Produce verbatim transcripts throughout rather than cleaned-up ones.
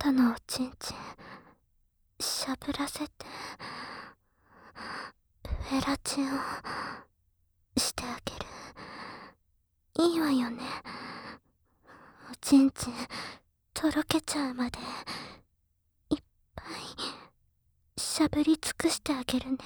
たのおちんちんしゃぶらせてフェラチンをしてあげる。いいわよね。おちんちんとろけちゃうまでいっぱいしゃぶり尽くしてあげるね。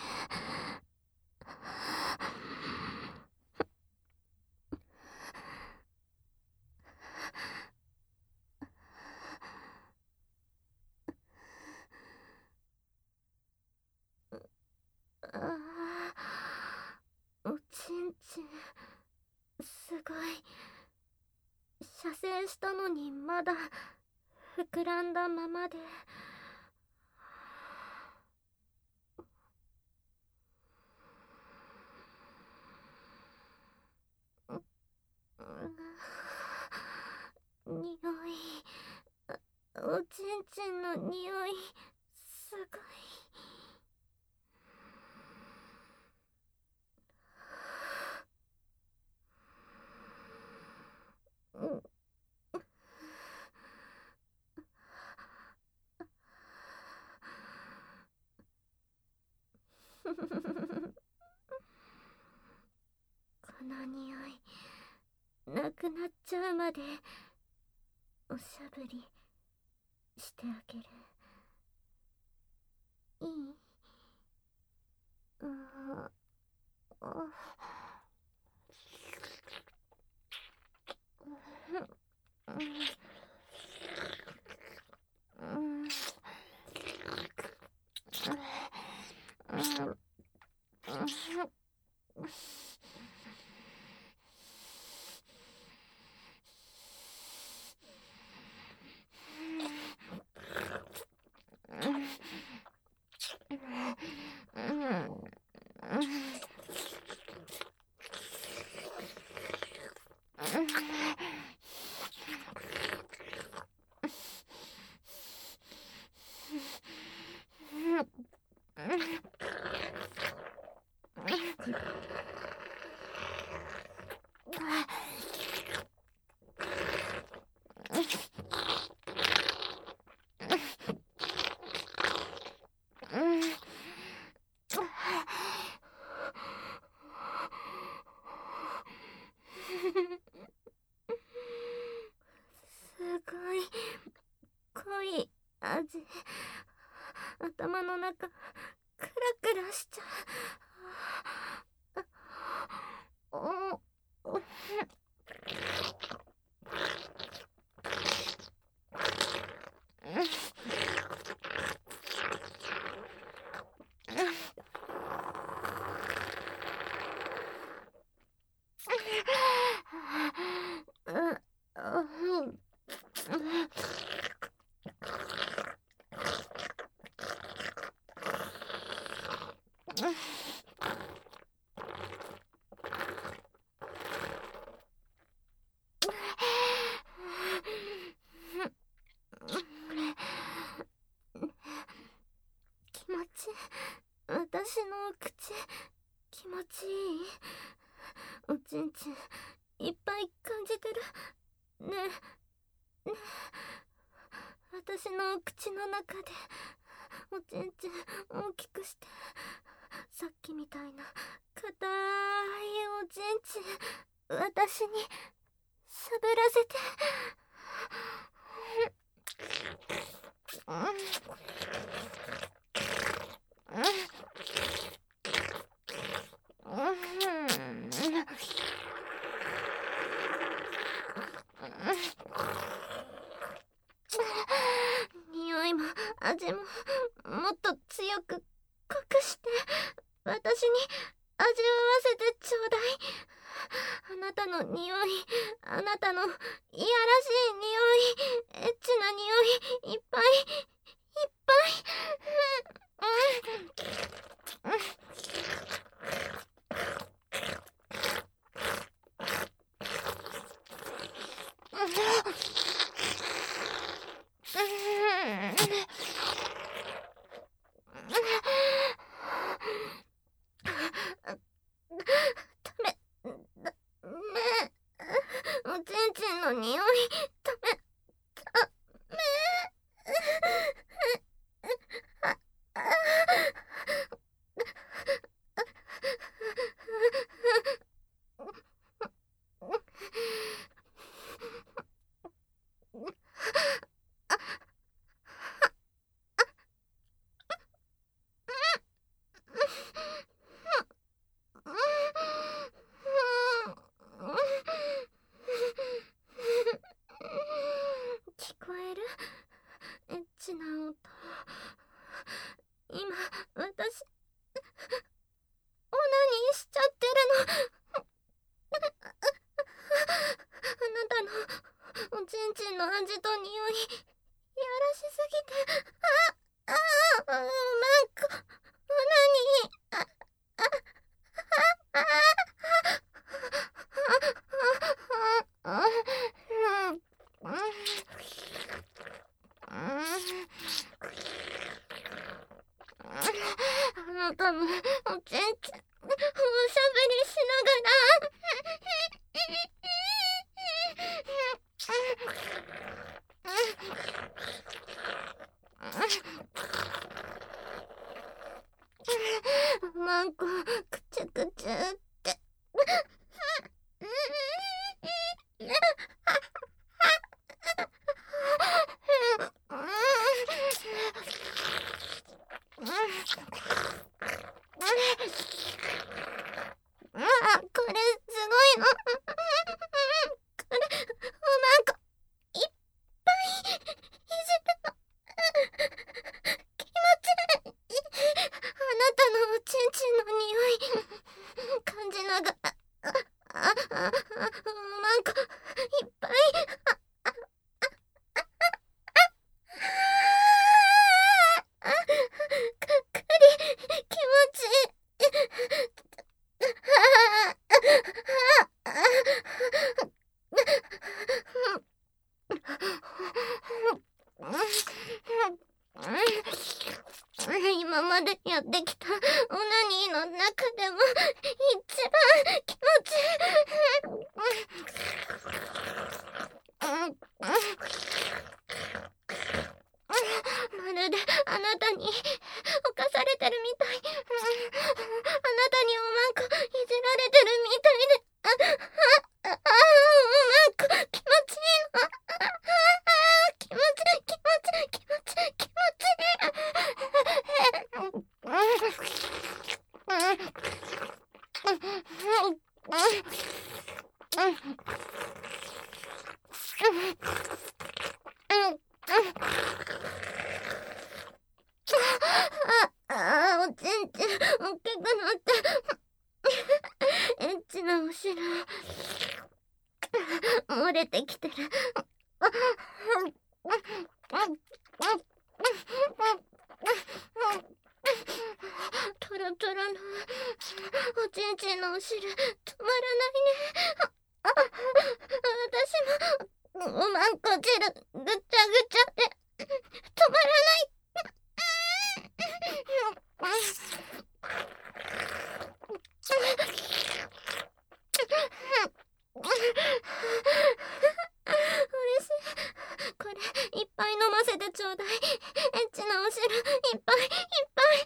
ああ、おちんちんすごい。射精したのにまだ膨らんだままで。匂い、おちんちんの匂いすごい。この匂いなくなっちゃうまでおしゃぶりしてあげる。いい？ああ。すごい濃い味。頭の中クラクラしちゃう。おお気持ち、私の口気持ちいい？おちんちんいっぱい感じてるね。えねえ、私の口の中でおちんちん大きくして、さっきみたいな硬いおちんちん私にしゃぶらせて。匂いも味ももっと強く濃くして私に味わわせてちょうだい。あなたの匂い、あなたのいやらしい匂い、エッチな匂いいっぱいいっぱい。ダメダメ、おちんちんの匂いダメダメ。 こくちゅくちゅってあ、これすごいの。これおまんこいっぱいいじるの。気持ちいい。あなたのおちんちんの匂い感じながら、ああああおまんこいっぱい。ああくっくり気持ちいい。今までやってきたオナニーの中でも一番気持ちいい。まるであなたに侵されてるみたい。あなたにおまんこいじられてるみたいで、あああおまんこ気持ちいいの。気持ちいい気持ちいい気持ちいい気持ちいい。ああおちんちんおっきくなってエッチなお汁漏れてきてる。トロトロのおちんちんのお汁止まらないね。あ私もおまんこ汁ぐちゃぐちゃで止まらない。嬉しい。これいっぱい飲ませてちょうだい。エッチなお汁いっぱいいっぱい。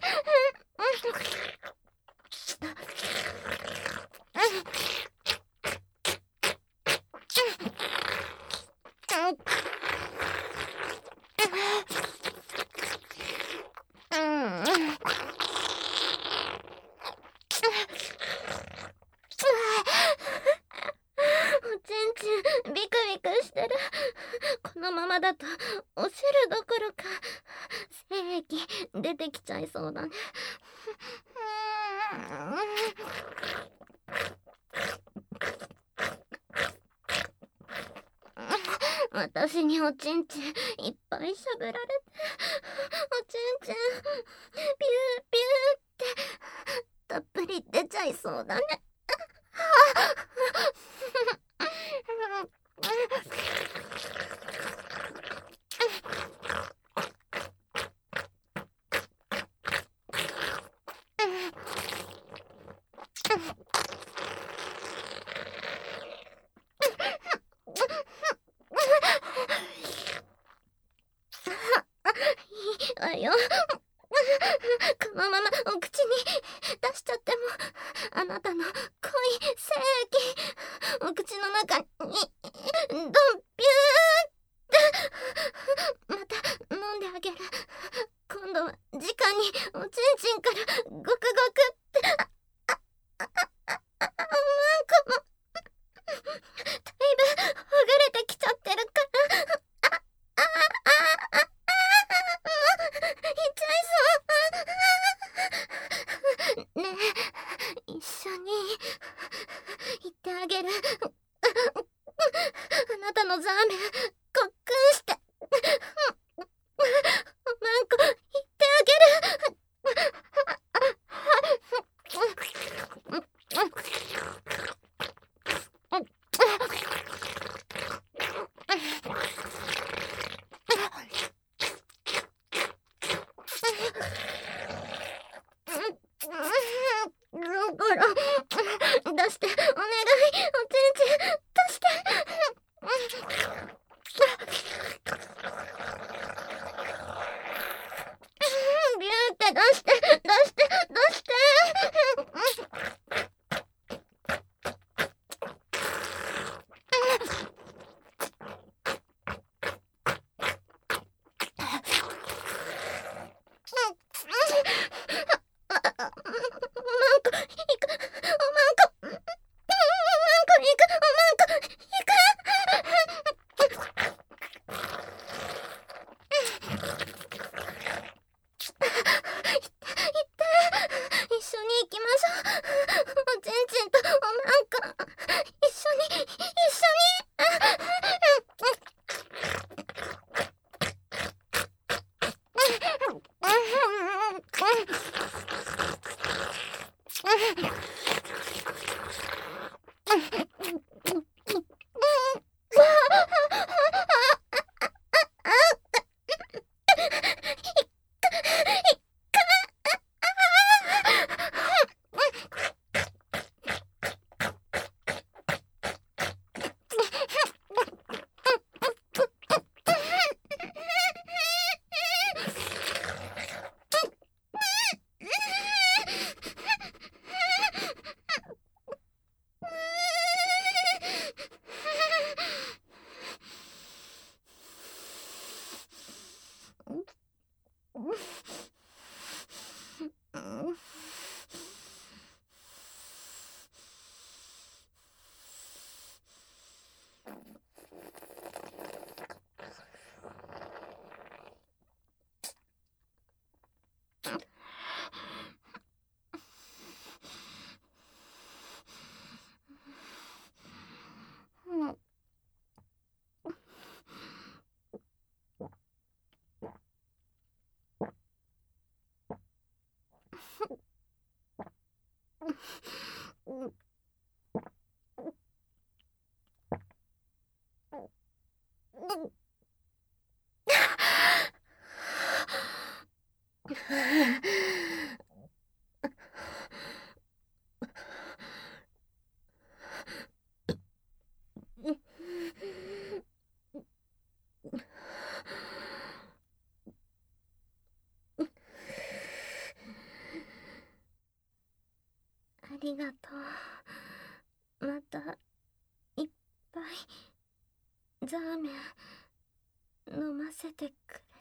ビクビクしてる。このままだとお汁どころか精液出てきちゃいそうだね。私におちんちんいっぱいしゃぶられて、おちんちんビュービューってたっぷり出ちゃいそうだね。いいわよ。このままお口に出しちゃってもあなたの濃い精液お口の中にドンピューってまた飲んであげる。今度は直におちんちんからゴクゴクってああああああおまんこもだいぶほぐれてきちゃってるから、ああああああねえ一緒に行ってあげる。あなたのザーメンごっくんしておまんこ行ってあげる。出してお願い。おちんちん出して。ビューって出して出して出して。 ありがとう。またいっぱいザーメン飲ませてくれ。